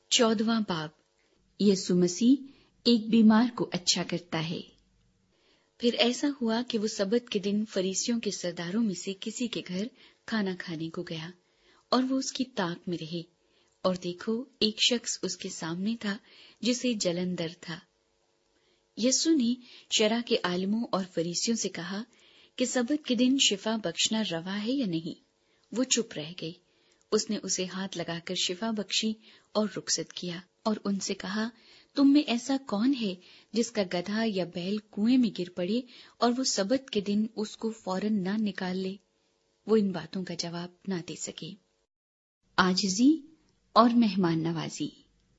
14वां बाब। यीशु मसीह एक बीमार को अच्छा करता है। फिर ऐसा हुआ कि वो सबत के दिन फरीसियों के सरदारों में से किसी के घर खाना खाने को गया और वो उसकी ताक में रहे। और देखो, एक शख्स उसके सामने था जिसे जलंधर था। यीशु ने शरह के आलिमों और फरीसियों से कहा कि सबत के दिन शिफा बख्शना रवा है या नहीं। वो चुप रह गई। उसने उसे हाथ लगाकर शिफा बख्शी और रुखसत किया और उनसे कहा, तुम में ऐसा कौन है जिसका गधा या बैल कुएं में गिर पड़े और वो सबत के दिन उसको फौरन ना निकाल ले? वो इन बातों का जवाब ना दे सके। आजिज़ी और मेहमान नवाजी।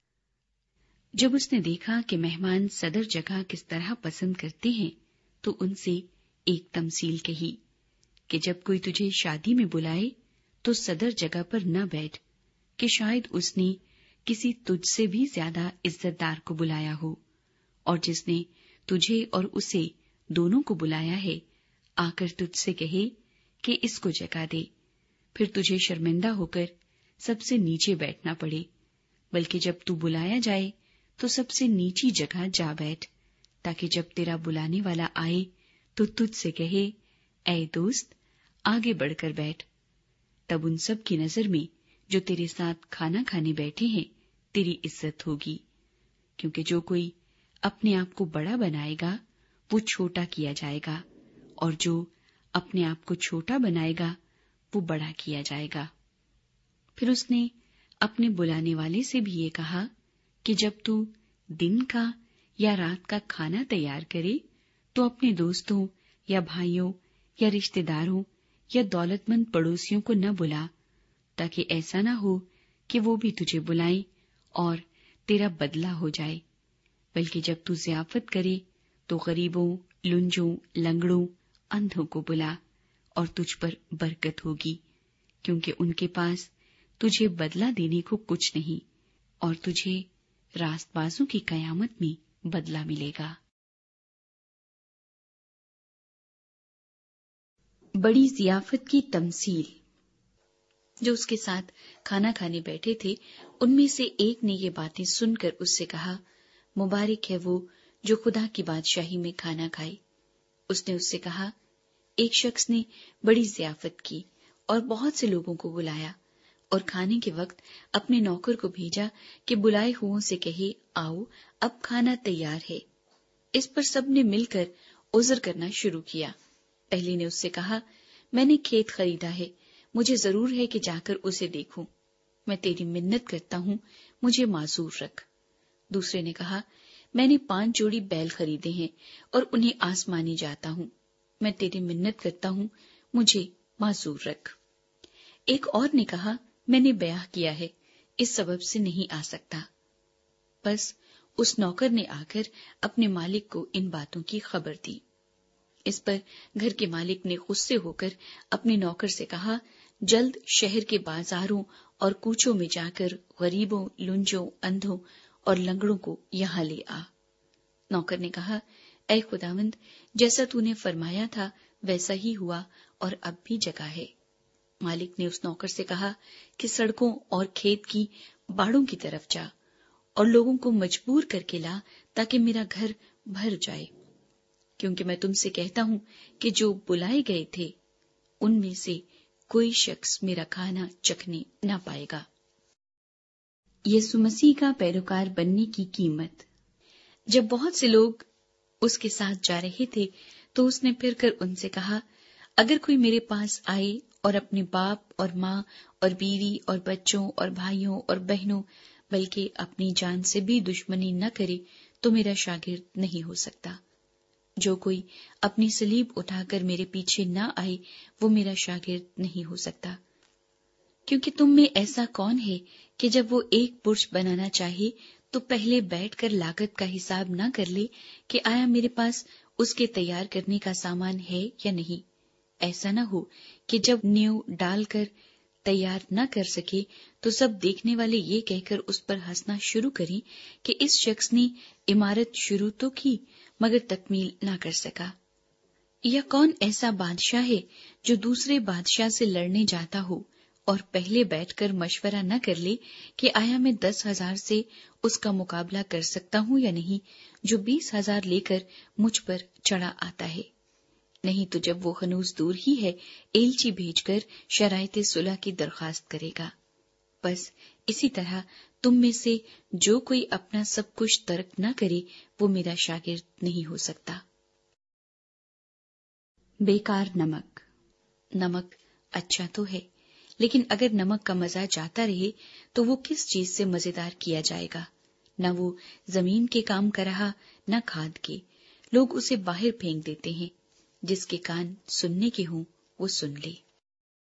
जब उसने देखा कि मेहमान सदर जगह किस तरह पसंद करते हैं, तो उनसे एक तमसील कही कि जब कोई तुझे शादी में बुलाए तो सदर जगह पर न बैठ, कि शायद उसने किसी तुझसे भी ज्यादा इज्जतदार को बुलाया हो, और जिसने तुझे और उसे दोनों को बुलाया है आकर तुझसे कहे कि इसको जगह दे, फिर तुझे शर्मिंदा होकर सबसे नीचे बैठना पड़े। बल्कि जब तू बुलाया जाए तो सबसे नीची जगह जा बैठ, ताकि जब तेरा बुलाने वाला आए तो तुझसे कहे, ऐ दोस्त, आगे बढ़कर बैठ। तब उन सब की नजर में जो तेरे साथ खाना खाने बैठे हैं तेरी इज्जत होगी। क्योंकि जो कोई अपने आप को बड़ा बनाएगा वो छोटा किया जाएगा, और जो अपने आप को छोटा बनाएगा वो बड़ा किया जाएगा। फिर उसने अपने बुलाने वाले से भी ये कहा कि जब तू दिन का या रात का खाना तैयार करे तो अपने दोस्तों या भाइयों या रिश्तेदारों या दौलतमंद पड़ोसियों को न बुला, ताकि ऐसा न हो कि वो भी तुझे बुलाएं और तेरा बदला हो जाए। बल्कि जब तू ज़ियाफत करे तो गरीबों, लुंजों, लंगड़ों, अंधों को बुला, और तुझ पर बरकत होगी, क्योंकि उनके पास तुझे बदला देने को कुछ नहीं, और तुझे रास्तबाजों की कयामत में बदला मिलेगा। बड़ी ज़ियाफत की तमसील। जो उसके साथ खाना खाने बैठे थे उनमें से एक ने ये बातें सुनकर उससे कहा, मुबारक है वो जो खुदा की बादशाही में खाना खाए। उसने उससे कहा, एक शख्स ने बड़ी ज़ियाफत की और बहुत से लोगों को बुलाया, और खाने के वक्त अपने नौकर को भेजा कि बुलाए हुओं से कहे, आओ, अब खाना तैयार है। इस पर सबने मिलकर उज़र करना शुरू किया। पहले ने उससे कहा, मैंने खेत खरीदा है, मुझे जरूर है कि जाकर उसे देखूं। मैं तेरी मिन्नत करता हूं, मुझे माजूर रख। दूसरे ने कहा, मैंने 5 जोड़ी बैल खरीदे हैं और उन्हें आसमानी जाता हूं। मैं तेरी मिन्नत करता हूं, मुझे माजूर रख। एक और ने कहा, मैंने ब्याह किया है, इस सबब से नहीं आ सकता। बस उस नौकर ने आकर अपने मालिक को इन बातों की खबर दी। इस पर घर के मालिक ने गुस्से होकर अपने नौकर से कहा, जल्द शहर के बाजारों और कूचों में जाकर गरीबों, लुंजों, अंधों और लंगड़ों को यहाँ ले आ। नौकर ने कहा, ऐ खुदावंद, जैसा तूने फरमाया था वैसा ही हुआ, और अब भी जगह है। मालिक ने उस नौकर से कहा कि सड़कों और खेत की बाड़ों की तरफ जा और लोगों को मजबूर करके ला, ताकि मेरा घर भर जाए। क्योंकि मैं तुमसे कहता हूं कि जो बुलाए गए थे उनमें से कोई शख्स मेरा खाना चखने न पाएगा। यीशु मसीह का पैरोकार बनने की कीमत। जब बहुत से लोग उसके साथ जा रहे थे तो उसने फिरकर उनसे कहा, अगर कोई मेरे पास आए और अपने बाप और माँ और बीवी और बच्चों और भाइयों और बहनों, बल्कि अपनी जान से भी दुश्मनी न करे, तो मेरा शागिर्द नहीं हो सकता। जो कोई अपनी सलीब उठाकर मेरे पीछे न आए, वो मेरा शागिर्द नहीं हो सकता। क्योंकि तुम में ऐसा कौन है कि जब वो एक बुर्ज बनाना चाहे तो पहले बैठकर लागत का हिसाब न कर ले कि आया मेरे पास उसके तैयार करने का सामान है या नहीं। ऐसा न हो कि जब नींव डालकर तैयार न कर सके तो सब देखने वाले ये कहकर उस पर हंसना शुरू करें कि इस शख्स ने इमारत शुरू तो की मगर तकमील न कर सका। या कौन ऐसा बादशाह है जो दूसरे बादशाह से लड़ने जाता हो اور پہلے بیٹھ کر مشورہ نہ کر لے کہ آیا میں 10,000 سے اس کا مقابلہ کر سکتا ہوں یا نہیں، جو 20,000 لے کر مجھ پر چڑھا آتا ہے۔ نہیں تو جب وہ ہنوز دور ہی ہے، ایلچی بھیج کر شرائط صلح کی درخواست کرے گا۔ بس اسی طرح تم میں سے جو کوئی اپنا سب کچھ ترک نہ کرے وہ میرا شاگرد نہیں ہو سکتا۔ بیکار نمک۔ نمک اچھا تو ہے، لیکن اگر نمک کا مزہ جاتا رہے تو وہ کس چیز سے مزیدار کیا جائے گا؟ نہ وہ زمین کے کام کا رہا، نہ کھاد کے۔ لوگ اسے باہر پھینک دیتے ہیں۔ جس کے کان سننے کے ہوں وہ سن لے۔